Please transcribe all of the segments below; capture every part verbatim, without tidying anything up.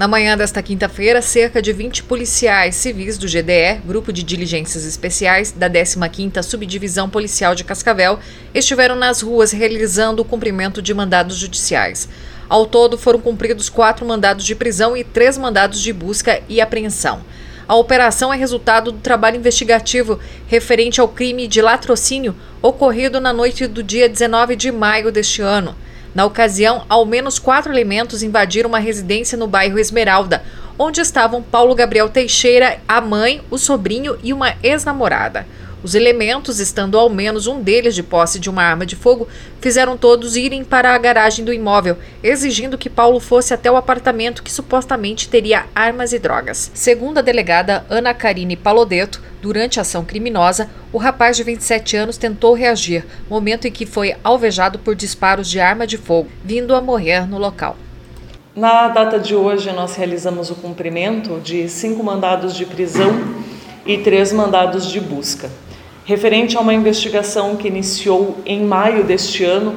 Na manhã desta quinta-feira, cerca de vinte policiais civis do G D E, Grupo de Diligências Especiais, da décima quinta Subdivisão Policial de Cascavel, estiveram nas ruas realizando o cumprimento de mandados judiciais. Ao todo, foram cumpridos quatro mandados de prisão e três mandados de busca e apreensão. A operação é resultado do trabalho investigativo referente ao crime de latrocínio ocorrido na noite do dia dezenove de maio deste ano. Na ocasião, ao menos quatro elementos invadiram uma residência no bairro Esmeralda, onde estavam Paulo Gabriel Teixeira, a mãe, o sobrinho e uma ex-namorada. Os elementos, estando ao menos um deles de posse de uma arma de fogo, fizeram todos irem para a garagem do imóvel, exigindo que Paulo fosse até o apartamento que supostamente teria armas e drogas. Segundo a delegada Ana Karine Palodetto, durante a ação criminosa, o rapaz de vinte e sete anos tentou reagir, momento em que foi alvejado por disparos de arma de fogo, vindo a morrer no local. Na data de hoje, nós realizamos o cumprimento de cinco mandados de prisão e três mandados de busca, referente a uma investigação que iniciou em maio deste ano,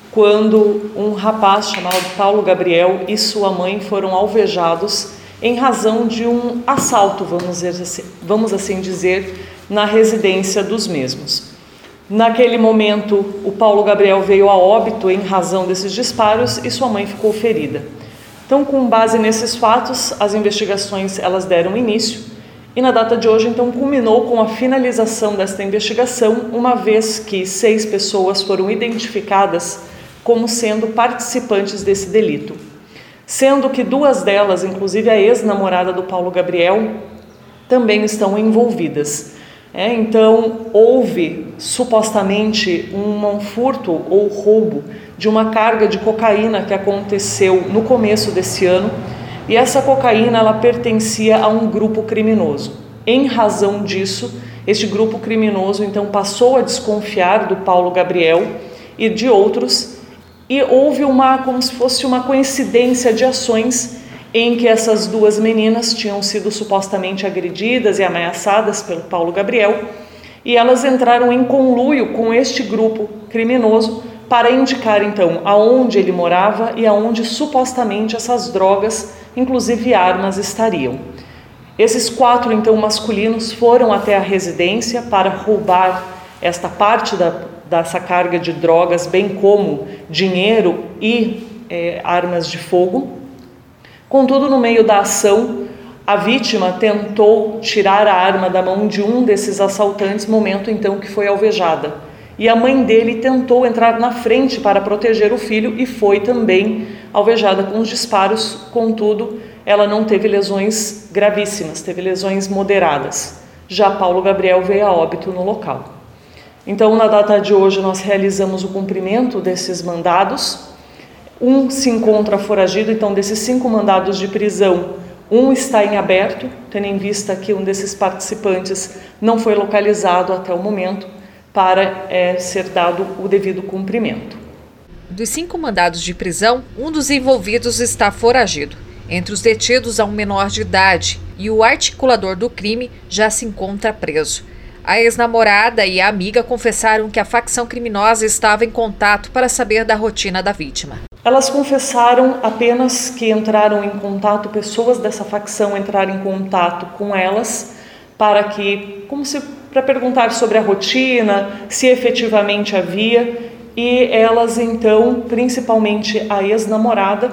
quando um rapaz chamado Paulo Gabriel e sua mãe foram alvejados em razão de um assalto, vamos dizer assim, vamos assim dizer, na residência dos mesmos. Naquele momento, o Paulo Gabriel veio a óbito em razão desses disparos e sua mãe ficou ferida. Então, com base nesses fatos, as investigações elas deram início e na data de hoje, então, culminou com a finalização desta investigação, uma vez que seis pessoas foram identificadas como sendo participantes desse delito. Sendo que duas delas, inclusive a ex-namorada do Paulo Gabriel, também estão envolvidas. É, então, houve supostamente um, um furto ou roubo de uma carga de cocaína que aconteceu no começo desse ano, e essa cocaína ela pertencia a um grupo criminoso. Em razão disso, este grupo criminoso então passou a desconfiar do Paulo Gabriel e de outros, e houve uma, como se fosse uma coincidência de ações em que essas duas meninas tinham sido supostamente agredidas e ameaçadas pelo Paulo Gabriel, e elas entraram em conluio com este grupo criminoso para indicar então aonde ele morava e aonde supostamente essas drogas, inclusive armas, estariam. Esses quatro então masculinos foram até a residência para roubar esta parte da, dessa carga de drogas, bem como dinheiro e eh, armas de fogo. Contudo, no meio da ação, a vítima tentou tirar a arma da mão de um desses assaltantes, momento então que foi alvejada. E a mãe dele tentou entrar na frente para proteger o filho e foi também alvejada com os disparos, contudo, ela não teve lesões gravíssimas, teve lesões moderadas. Já Paulo Gabriel veio a óbito no local. Então, na data de hoje, nós realizamos o cumprimento desses mandados. Um se encontra foragido, então desses cinco mandados de prisão, um está em aberto, tendo em vista que um desses participantes não foi localizado até o momento para é, ser dado o devido cumprimento. Dos cinco mandados de prisão, um dos envolvidos está foragido. Entre os detidos há um menor de idade e o articulador do crime já se encontra preso. A ex-namorada e a amiga confessaram que a facção criminosa estava em contato para saber da rotina da vítima. Elas confessaram apenas que entraram em contato, pessoas dessa facção entraram em contato com elas para que, como se para perguntar sobre a rotina, se efetivamente havia, e elas então, principalmente a ex-namorada,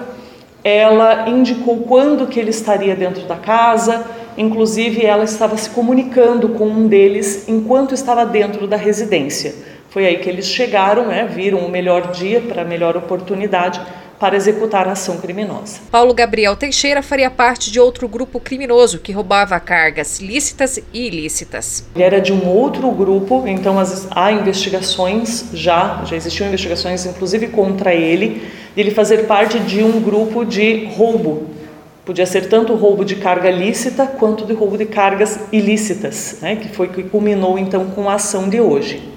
ela indicou quando que ele estaria dentro da casa, inclusive ela estava se comunicando com um deles enquanto estava dentro da residência. Foi aí que eles chegaram, né, viram o melhor dia para a melhor oportunidade para executar a ação criminosa. Paulo Gabriel Teixeira faria parte de outro grupo criminoso que roubava cargas lícitas e ilícitas. Ele era de um outro grupo, então as, há investigações, já, já existiam investigações inclusive contra ele, de ele fazer parte de um grupo de roubo. Podia ser tanto roubo de carga lícita quanto de roubo de cargas ilícitas, né, que foi que culminou então com a ação de hoje.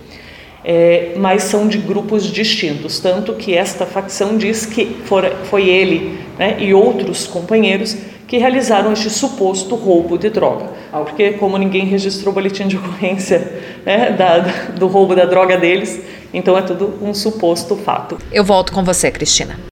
É, mas são de grupos distintos, tanto que esta facção diz que for, foi ele, né, e outros companheiros que realizaram este suposto roubo de droga, porque como ninguém registrou o boletim de ocorrência, né, da, do roubo da droga deles, então é tudo um suposto fato. Eu volto com você, Cristina.